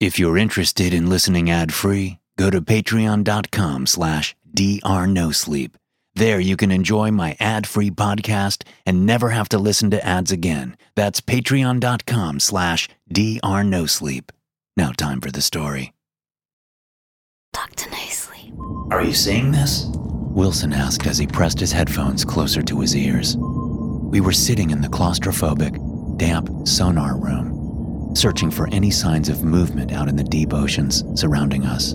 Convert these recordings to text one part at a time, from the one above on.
If you're interested in listening ad-free, go to patreon.com/drnosleep. There you can enjoy my ad-free podcast and never have to listen to ads again. That's patreon.com/drnosleep. Now time for the story. Dr. No Sleep. Are you seeing this? Wilson asked as he pressed his headphones closer to his ears. We were sitting in the claustrophobic, damp sonar room, searching for any signs of movement out in the deep oceans surrounding us.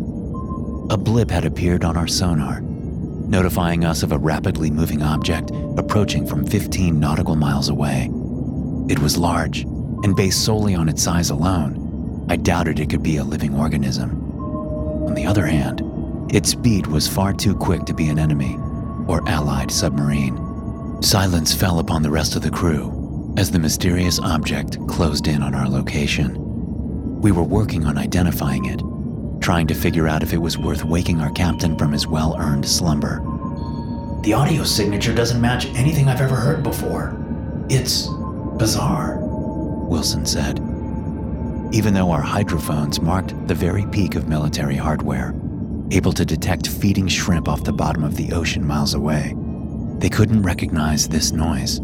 A blip had appeared on our sonar, notifying us of a rapidly moving object approaching from 15 nautical miles away. It was large, and based solely on its size alone, I doubted it could be a living organism. On the other hand, its speed was far too quick to be an enemy or allied submarine. Silence fell upon the rest of the crew as the mysterious object closed in on our location. We were working on identifying it, trying to figure out if it was worth waking our captain from his well-earned slumber. The audio signature doesn't match anything I've ever heard before. It's bizarre, Wilson said. Even though our hydrophones marked the very peak of military hardware, able to detect feeding shrimp off the bottom of the ocean miles away, they couldn't recognize this noise.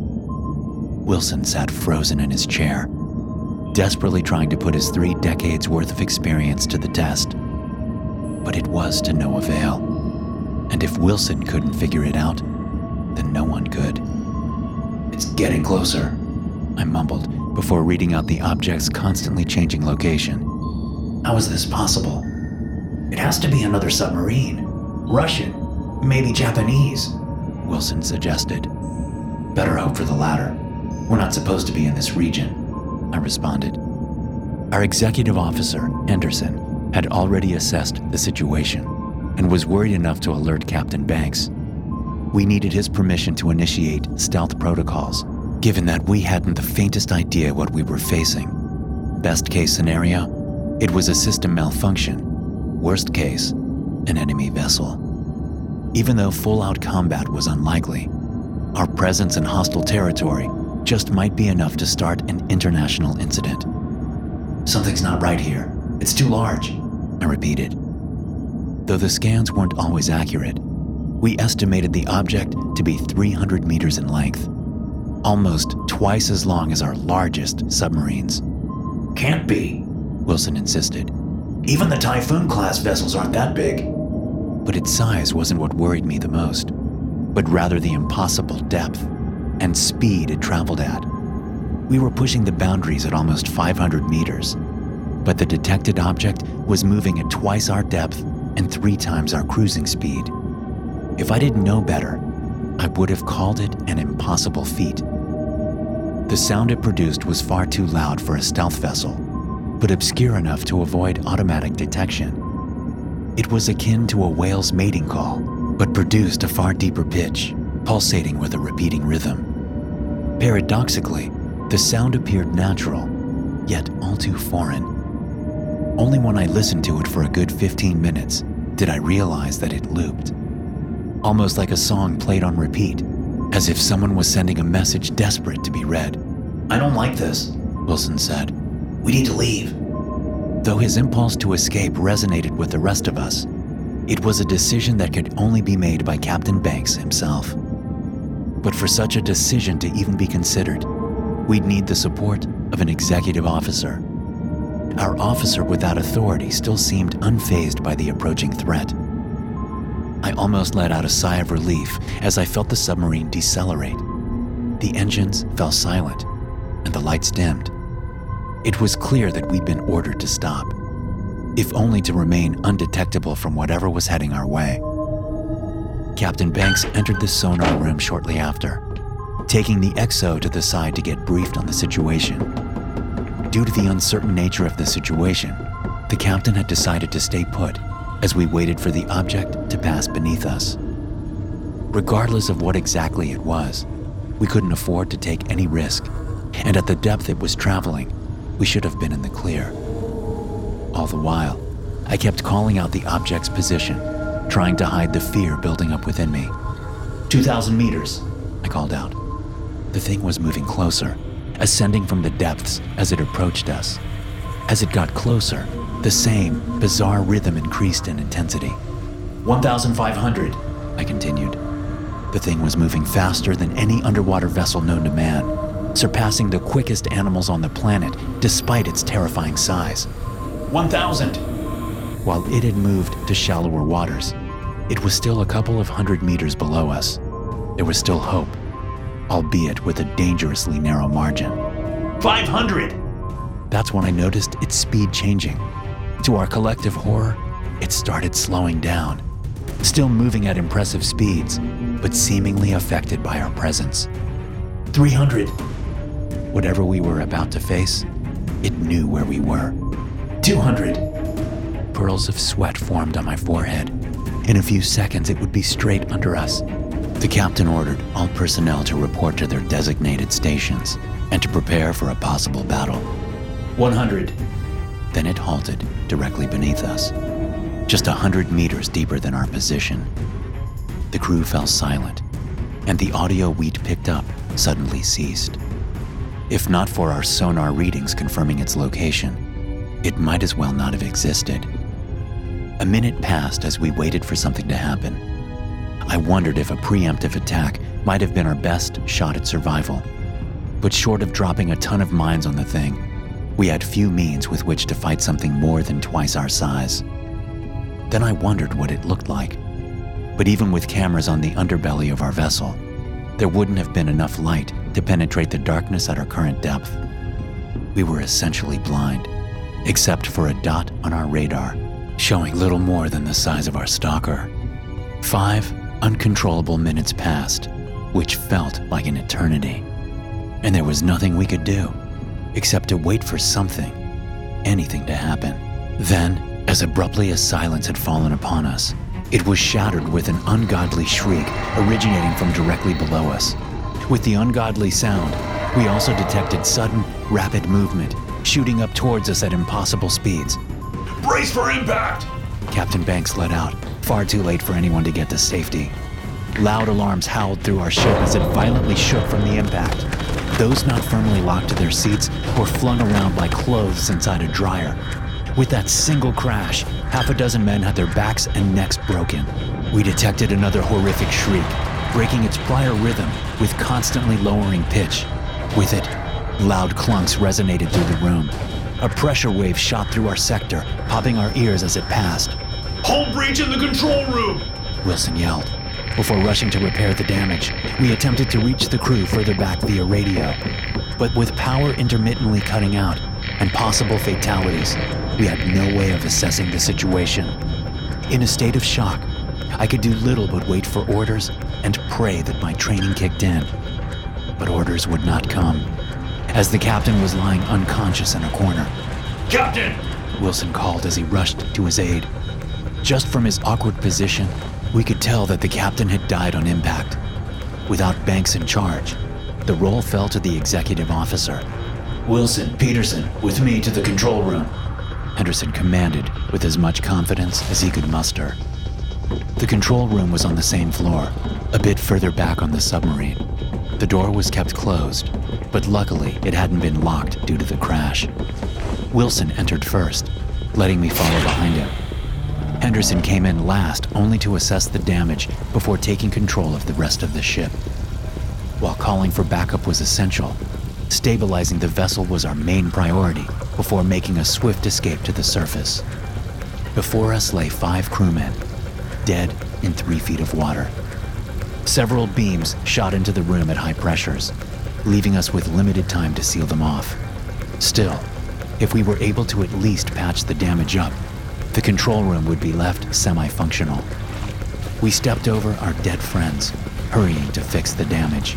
Wilson sat frozen in his chair, desperately trying to put his 3 decades worth of experience to the test. But it was to no avail. And if Wilson couldn't figure it out, then no one could. It's getting closer, I mumbled before reading out the object's constantly changing location. How is this possible? It has to be another submarine. Russian, maybe Japanese, Wilson suggested. Better hope for the latter. We're not supposed to be in this region, I responded. Our executive officer, Henderson, had already assessed the situation and was worried enough to alert Captain Banks. We needed his permission to initiate stealth protocols, given that we hadn't the faintest idea what we were facing. Best case scenario, it was a system malfunction. Worst case, an enemy vessel. Even though full-out combat was unlikely, our presence in hostile territory just might be enough to start an international incident. Something's not right here. It's too large, I repeated. Though the scans weren't always accurate, we estimated the object to be 300 meters in length, almost twice as long as our largest submarines. Can't be, Wilson insisted. Even the Typhoon-class vessels aren't that big. But its size wasn't what worried me the most, but rather the impossible depth and speed it traveled at. We were pushing the boundaries at almost 500 meters, but the detected object was moving at twice our depth and 3 times our cruising speed. If I didn't know better, I would have called it an impossible feat. The sound it produced was far too loud for a stealth vessel, but obscure enough to avoid automatic detection. It was akin to a whale's mating call, but produced a far deeper pitch, pulsating with a repeating rhythm. Paradoxically, the sound appeared natural, yet all too foreign. Only when I listened to it for a good 15 minutes did I realize that it looped. Almost like a song played on repeat, as if someone was sending a message desperate to be read. I don't like this, Wilson said. We need to leave. Though his impulse to escape resonated with the rest of us, it was a decision that could only be made by Captain Banks himself. But for such a decision to even be considered, we'd need the support of an executive officer. Our officer without authority still seemed unfazed by the approaching threat. I almost let out a sigh of relief as I felt the submarine decelerate. The engines fell silent, and the lights dimmed. It was clear that we'd been ordered to stop, if only to remain undetectable from whatever was heading our way. Captain Banks entered the sonar room shortly after, taking the XO to the side to get briefed on the situation. Due to the uncertain nature of the situation, the captain had decided to stay put as we waited for the object to pass beneath us. Regardless of what exactly it was, we couldn't afford to take any risk, and at the depth it was traveling, we should have been in the clear. All the while, I kept calling out the object's position, trying to hide the fear building up within me. 2,000 meters, I called out. The thing was moving closer, ascending from the depths as it approached us. As it got closer, The same bizarre rhythm increased in intensity. 1,500, I continued. The thing was moving faster than any underwater vessel known to man, surpassing the quickest animals on the planet despite its terrifying size. 1,000! While it had moved to shallower waters, it was still a couple of 100 meters below us. There was still hope, albeit with a dangerously narrow margin. 500! That's when I noticed its speed changing. To our collective horror, it started slowing down, still moving at impressive speeds, but seemingly affected by our presence. 300! Whatever we were about to face, it knew where we were. 200! Pearls of sweat formed on my forehead. In a few seconds, it would be straight under us. The captain ordered all personnel to report to their designated stations and to prepare for a possible battle. 100. Then it halted directly beneath us, just 100 meters deeper than our position. The crew fell silent, and the audio we'd picked up suddenly ceased. If not for our sonar readings confirming its location, it might as well not have existed. A minute passed as we waited for something to happen. I wondered if a preemptive attack might have been our best shot at survival. But short of dropping a ton of mines on the thing, we had few means with which to fight something more than twice our size. Then I wondered what it looked like. But even with cameras on the underbelly of our vessel, there wouldn't have been enough light to penetrate the darkness at our current depth. We were essentially blind, except for a dot on our radar, showing little more than the size of our stalker. 5 uncontrollable minutes passed, which felt like an eternity. And there was nothing we could do, except to wait for something, anything to happen. Then, as abruptly as silence had fallen upon us, it was shattered with an ungodly shriek originating from directly below us. With the ungodly sound, we also detected sudden, rapid movement, shooting up towards us at impossible speeds. "Brace for impact!" Captain Banks let out, far too late for anyone to get to safety. Loud alarms howled through our ship as it violently shook from the impact. Those not firmly locked to their seats were flung around like clothes inside a dryer. With that single crash, half a dozen men had their backs and necks broken. We detected another horrific shriek, breaking its prior rhythm with constantly lowering pitch. With it, loud clunks resonated through the room. A pressure wave shot through our sector, popping our ears as it passed. "Hull breach in the control room!" Wilson yelled. Before rushing to repair the damage, we attempted to reach the crew further back via radio. But with power intermittently cutting out and possible fatalities, we had no way of assessing the situation. In a state of shock, I could do little but wait for orders and pray that my training kicked in. But orders would not come, as the captain was lying unconscious in a corner. "Captain!" Wilson called as he rushed to his aid. Just from his awkward position, we could tell that the captain had died on impact. Without Banks in charge, the role fell to the executive officer. "Wilson, Peterson, with me to the control room," Henderson commanded with as much confidence as he could muster. The control room was on the same floor, a bit further back on the submarine. The door was kept closed, but luckily it hadn't been locked due to the crash. Wilson entered first, letting me follow behind him. Henderson came in last, only to assess the damage before taking control of the rest of the ship. While calling for backup was essential, stabilizing the vessel was our main priority before making a swift escape to the surface. Before us lay 5 crewmen, dead in 3 feet of water. Several beams shot into the room at high pressures, leaving us with limited time to seal them off. Still, if we were able to at least patch the damage up, the control room would be left semi-functional. We stepped over our dead friends, hurrying to fix the damage.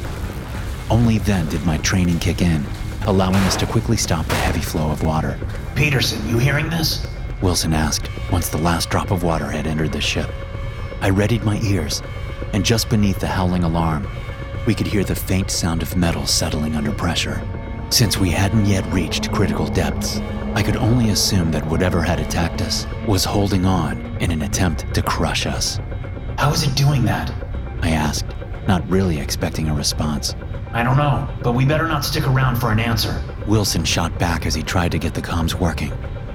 Only then did my training kick in, allowing us to quickly stop the heavy flow of water. "Peterson, you hearing this?" Wilson asked once the last drop of water had entered the ship. I readied my ears, and just beneath the howling alarm, we could hear the faint sound of metal settling under pressure. Since we hadn't yet reached critical depths, I could only assume that whatever had attacked us was holding on in an attempt to crush us. "How is it doing that?" I asked, not really expecting a response. "I don't know, but we better not stick around for an answer," Wilson shot back as he tried to get the comms working.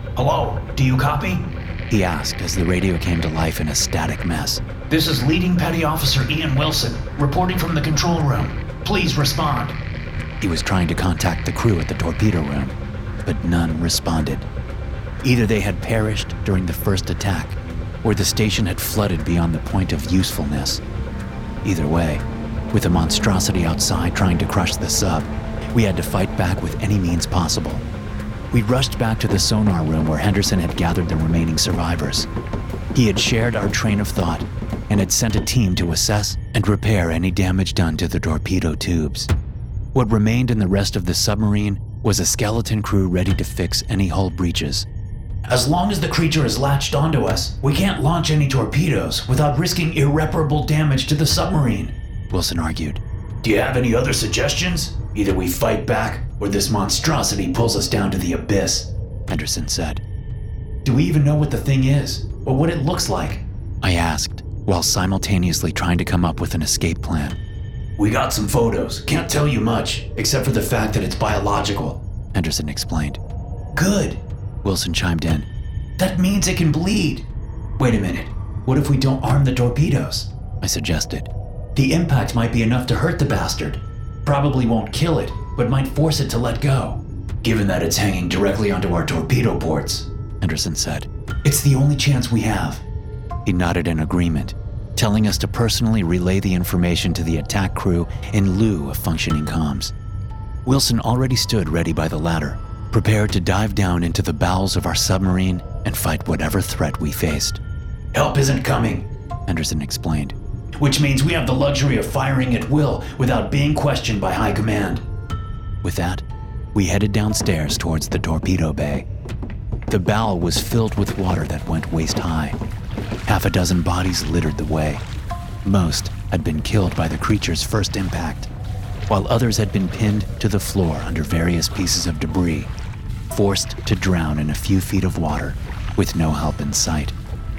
Hello, do you copy? He asked as the radio came to life in a static mess. This is Leading Petty Officer Ian Wilson, reporting from the control room. Please respond. He was trying to contact the crew at the torpedo room, but none responded. Either they had perished during the first attack, or the station had flooded beyond the point of usefulness. Either way, with the monstrosity outside trying to crush the sub, we had to fight back with any means possible. We rushed back to the sonar room where Henderson had gathered the remaining survivors. He had shared our train of thought and had sent a team to assess and repair any damage done to the torpedo tubes. What remained in the rest of the submarine was a skeleton crew ready to fix any hull breaches. As long as the creature is latched onto us, we can't launch any torpedoes without risking irreparable damage to the submarine, Wilson argued. Do you have any other suggestions? Either we fight back, or this monstrosity pulls us down to the abyss, Henderson said. Do we even know what the thing is, or what it looks like? I asked, while simultaneously trying to come up with an escape plan. We got some photos. Can't tell you much, except for the fact that it's biological, Henderson explained. Good, Wilson chimed in. That means it can bleed. Wait a minute. What if we don't arm the torpedoes? I suggested. The impact might be enough to hurt the bastard. Probably won't kill it, but might force it to let go. Given that it's hanging directly onto our torpedo ports, Henderson said. It's the only chance we have. He nodded in agreement, telling us to personally relay the information to the attack crew in lieu of functioning comms. Wilson already stood ready by the ladder, prepared to dive down into the bowels of our submarine and fight whatever threat we faced. Help isn't coming, Henderson explained. Which means we have the luxury of firing at will without being questioned by high command. With that, we headed downstairs towards the torpedo bay. The bow was filled with water that went waist high. Half a dozen bodies littered the way. Most had been killed by the creature's first impact, while others had been pinned to the floor under various pieces of debris, forced to drown in a few feet of water with no help in sight.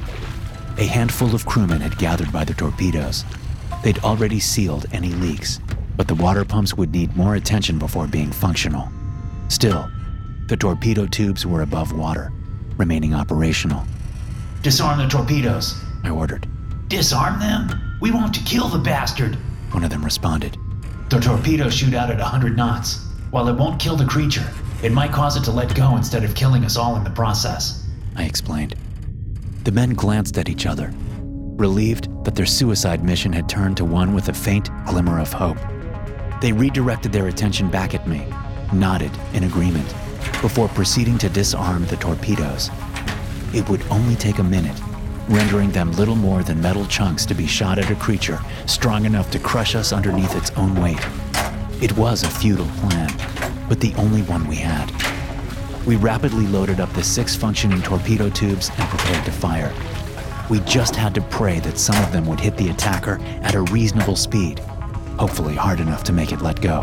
A handful of crewmen had gathered by the torpedoes. They'd already sealed any leaks, but the water pumps would need more attention before being functional. Still, the torpedo tubes were above water, remaining operational. Disarm the torpedoes, I ordered. Disarm them? We want to kill the bastard, one of them responded. The torpedoes shoot out at 100 knots. While it won't kill the creature, it might cause it to let go instead of killing us all in the process, I explained. The men glanced at each other, relieved that their suicide mission had turned to one with a faint glimmer of hope. They redirected their attention back at me, nodded in agreement, before proceeding to disarm the torpedoes. It would only take a minute, rendering them little more than metal chunks to be shot at a creature strong enough to crush us underneath its own weight. It was a futile plan, but the only one we had. We rapidly loaded up the 6 functioning torpedo tubes and prepared to fire. We just had to pray that some of them would hit the attacker at a reasonable speed, hopefully hard enough to make it let go.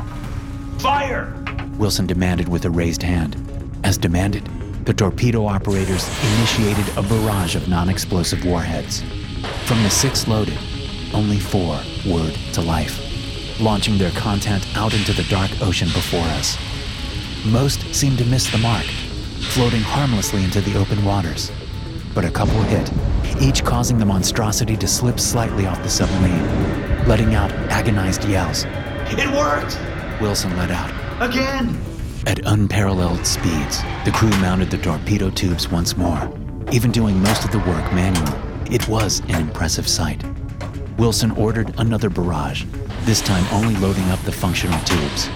Fire! Wilson demanded with a raised hand. As demanded, the torpedo operators initiated a barrage of non-explosive warheads. From the 6 loaded, only 4 whirred to life, launching their content out into the dark ocean before us. Most seemed to miss the mark, floating harmlessly into the open waters. But a couple hit, each causing the monstrosity to slip slightly off the submarine, letting out agonized yells. It worked! Wilson let out. Again! At unparalleled speeds, the crew mounted the torpedo tubes once more, even doing most of the work manually. It was an impressive sight. Wilson ordered another barrage, this time only loading up the functional tubes.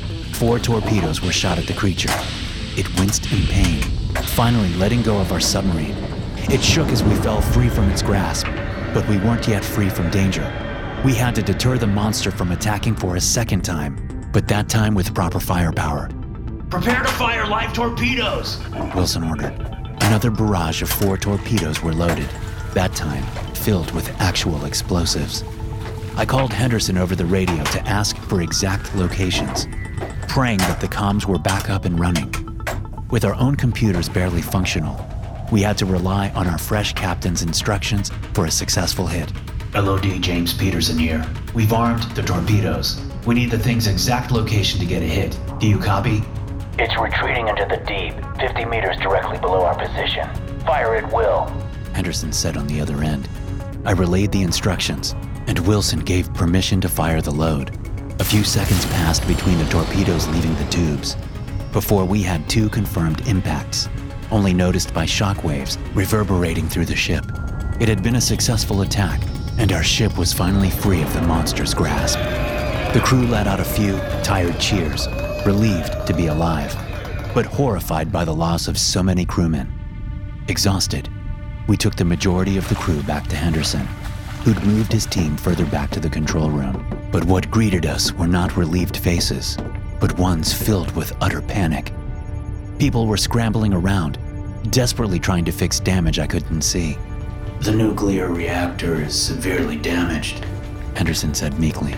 4 torpedoes were shot at the creature. It winced in pain, finally letting go of our submarine. It shook as we fell free from its grasp, but we weren't yet free from danger. We had to deter the monster from attacking for a second time, but that time with proper firepower. Prepare to fire live torpedoes, Wilson ordered. Another barrage of 4 torpedoes were loaded, that time filled with actual explosives. I called Henderson over the radio to ask for exact locations, praying that the comms were back up and running. With our own computers barely functional, we had to rely on our fresh captain's instructions for a successful hit. LOD James Peterson here. We've armed the torpedoes. We need the thing's exact location to get a hit. Do you copy? It's retreating into the deep, 50 meters directly below our position. Fire at will, Henderson said on the other end. I relayed the instructions, and Wilson gave permission to fire the load. A few seconds passed between the torpedoes leaving the tubes before we had 2 confirmed impacts, only noticed by shockwaves reverberating through the ship. It had been a successful attack, and our ship was finally free of the monster's grasp. The crew let out a few tired cheers, relieved to be alive, but horrified by the loss of so many crewmen. Exhausted, we took the majority of the crew back to Henderson, who'd moved his team further back to the control room. But what greeted us were not relieved faces, but ones filled with utter panic. People were scrambling around, desperately trying to fix damage I couldn't see. The nuclear reactor is severely damaged, Henderson said meekly.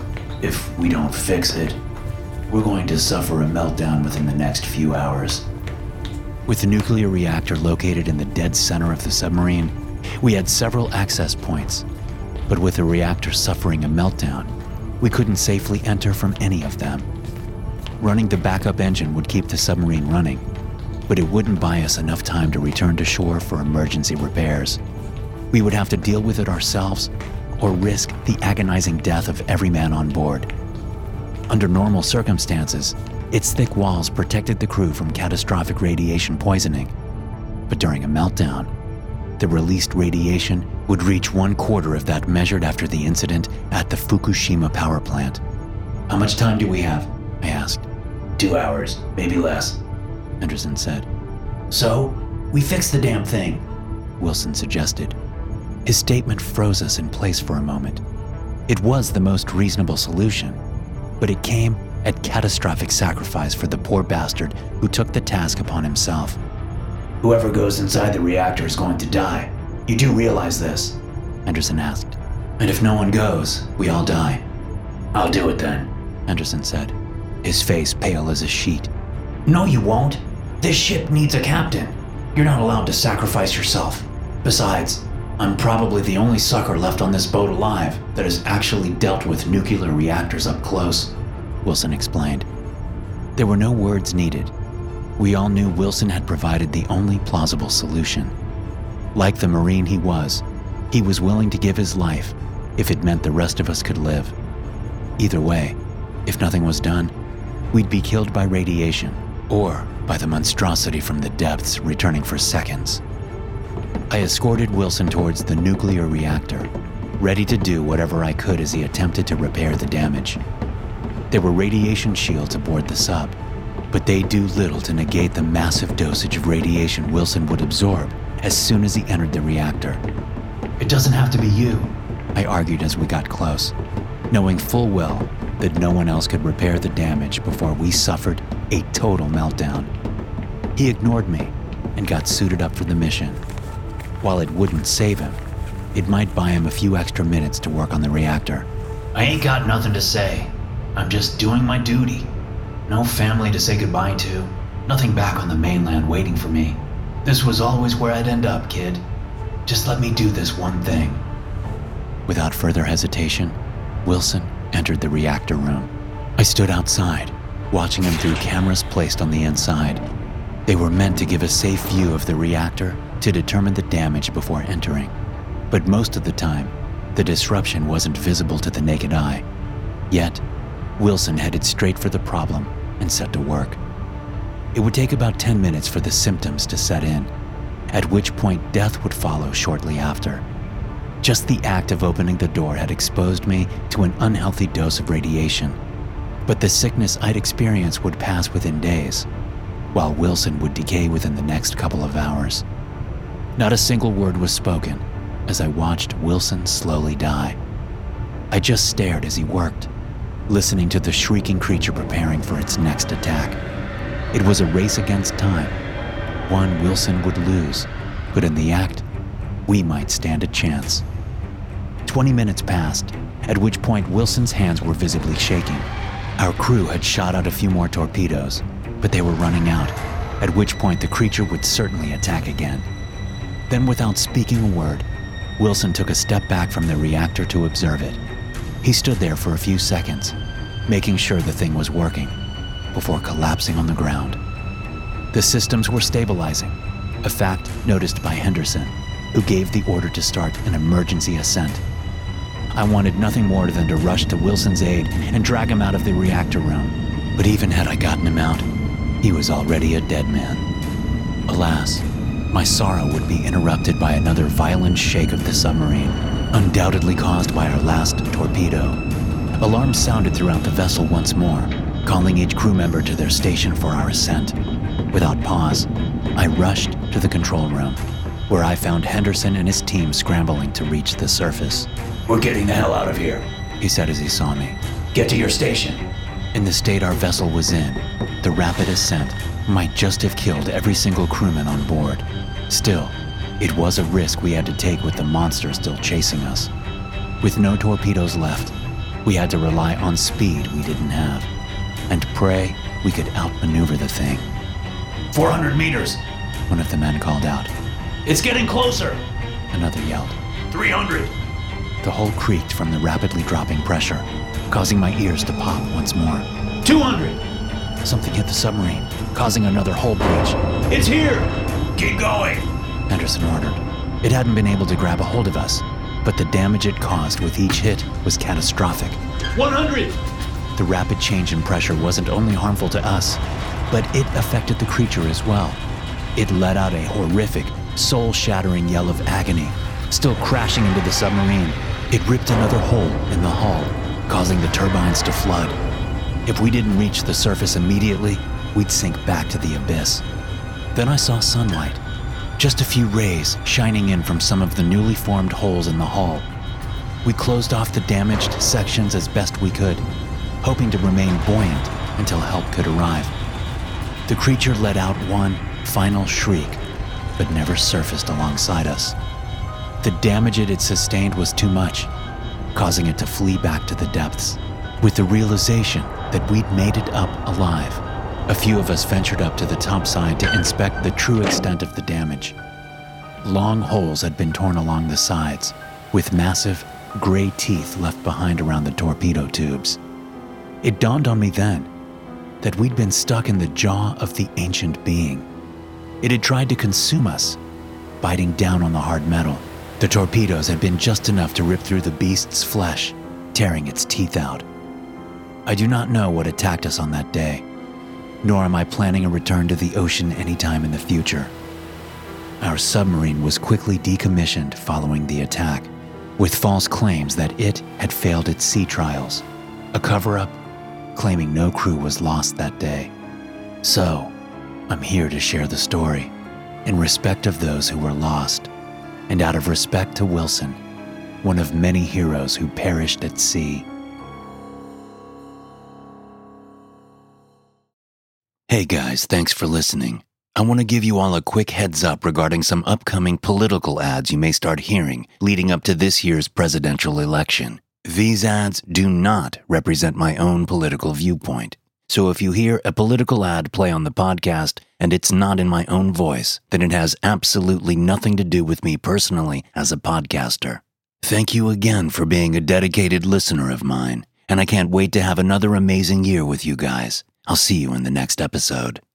If we don't fix it, we're going to suffer a meltdown within the next few hours. With the nuclear reactor located in the dead center of the submarine, we had several access points. But with the reactor suffering a meltdown, we couldn't safely enter from any of them. Running the backup engine would keep the submarine running, but it wouldn't buy us enough time to return to shore for emergency repairs. We would have to deal with it ourselves or risk the agonizing death of every man on board. Under normal circumstances, its thick walls protected the crew from catastrophic radiation poisoning. But during a meltdown, the released radiation would reach 1/4 of that measured after the incident at the Fukushima power plant. How much time do we have? I asked. 2 hours, maybe less, Henderson said. So, we fix the damn thing, Wilson suggested. His statement froze us in place for a moment. It was the most reasonable solution, but it came at catastrophic sacrifice for the poor bastard who took the task upon himself. Whoever goes inside the reactor is going to die. You do realize this? Henderson asked. And if no one goes, we all die. I'll do it then, Henderson said, his face pale as a sheet. No, you won't. This ship needs a captain. You're not allowed to sacrifice yourself. Besides, I'm probably the only sucker left on this boat alive that has actually dealt with nuclear reactors up close, Wilson explained. There were no words needed. We all knew Wilson had provided the only plausible solution. Like the Marine he was willing to give his life if it meant the rest of us could live. Either way, if nothing was done, we'd be killed by radiation or by the monstrosity from the depths returning for seconds. I escorted Wilson towards the nuclear reactor, ready to do whatever I could as he attempted to repair the damage. There were radiation shields aboard the sub, but they do little to negate the massive dosage of radiation Wilson would absorb as soon as he entered the reactor. It doesn't have to be you, I argued as we got close, knowing full well that no one else could repair the damage before we suffered a total meltdown. He ignored me and got suited up for the mission. While it wouldn't save him, it might buy him a few extra minutes to work on the reactor. I ain't got nothing to say. I'm just doing my duty. No family to say goodbye to. Nothing back on the mainland waiting for me. This was always where I'd end up, kid. Just let me do this one thing. Without further hesitation, Wilson entered the reactor room. I stood outside, watching him through cameras placed on the inside. They were meant to give a safe view of the reactor to determine the damage before entering. But most of the time, the disruption wasn't visible to the naked eye. Yet, Wilson headed straight for the problem and set to work. It would take about 10 minutes for the symptoms to set in, at which point death would follow shortly after. Just the act of opening the door had exposed me to an unhealthy dose of radiation, but the sickness I'd experienced would pass within days, while Wilson would decay within the next couple of hours. Not a single word was spoken as I watched Wilson slowly die. I just stared as he worked, listening to the shrieking creature preparing for its next attack. It was a race against time, one Wilson would lose, but in the act, we might stand a chance. 20 minutes passed, at which point Wilson's hands were visibly shaking. Our crew had shot out a few more torpedoes, but they were running out, at which point the creature would certainly attack again. Then, without speaking a word, Wilson took a step back from the reactor to observe it. He stood there for a few seconds, making sure the thing was working. before collapsing on the ground. The systems were stabilizing, a fact noticed by Henderson, who gave the order to start an emergency ascent. I wanted nothing more than to rush to Wilson's aid and drag him out of the reactor room, but even had I gotten him out, he was already a dead man. Alas, my sorrow would be interrupted by another violent shake of the submarine, undoubtedly caused by our last torpedo. Alarms sounded throughout the vessel once more, calling each crew member to their station for our ascent. Without pause, I rushed to the control room, where I found Henderson and his team scrambling to reach the surface. "We're getting the hell out of here," he said as he saw me. "Get to your station." In the state our vessel was in, the rapid ascent might just have killed every single crewman on board. Still, it was a risk we had to take with the monster still chasing us. With no torpedoes left, we had to rely on speed we didn't have, and pray we could outmaneuver the thing. 400 meters. One of the men called out. "It's getting closer." Another yelled. 300. The hull creaked from the rapidly dropping pressure, causing my ears to pop once more. 200. Something hit the submarine, causing another hull breach. "It's here. Keep going." Henderson ordered. It hadn't been able to grab a hold of us, but the damage it caused with each hit was catastrophic. 100. The rapid change in pressure wasn't only harmful to us, but it affected the creature as well. It let out a horrific, soul-shattering yell of agony. Still crashing into the submarine, it ripped another hole in the hull, causing the turbines to flood. If we didn't reach the surface immediately, we'd sink back to the abyss. Then I saw sunlight, just a few rays shining in from some of the newly formed holes in the hull. We closed off the damaged sections as best we could, hoping to remain buoyant until help could arrive. The creature let out one final shriek, but never surfaced alongside us. The damage it had sustained was too much, causing it to flee back to the depths. With the realization that we'd made it up alive, a few of us ventured up to the top side to inspect the true extent of the damage. Long holes had been torn along the sides, with massive, gray teeth left behind around the torpedo tubes. It dawned on me then that we'd been stuck in the jaw of the ancient being. It had tried to consume us, biting down on the hard metal. The torpedoes had been just enough to rip through the beast's flesh, tearing its teeth out. I do not know what attacked us on that day, nor am I planning a return to the ocean anytime in the future. Our submarine was quickly decommissioned following the attack, with false claims that it had failed its sea trials, a cover-up claiming no crew was lost that day. So, I'm here to share the story, in respect of those who were lost, and out of respect to Wilson, one of many heroes who perished at sea. Hey guys, thanks for listening. I want to give you all a quick heads up regarding some upcoming political ads you may start hearing leading up to this year's presidential election. These ads do not represent my own political viewpoint. So if you hear a political ad play on the podcast and it's not in my own voice, then it has absolutely nothing to do with me personally as a podcaster. Thank you again for being a dedicated listener of mine, and I can't wait to have another amazing year with you guys. I'll see you in the next episode.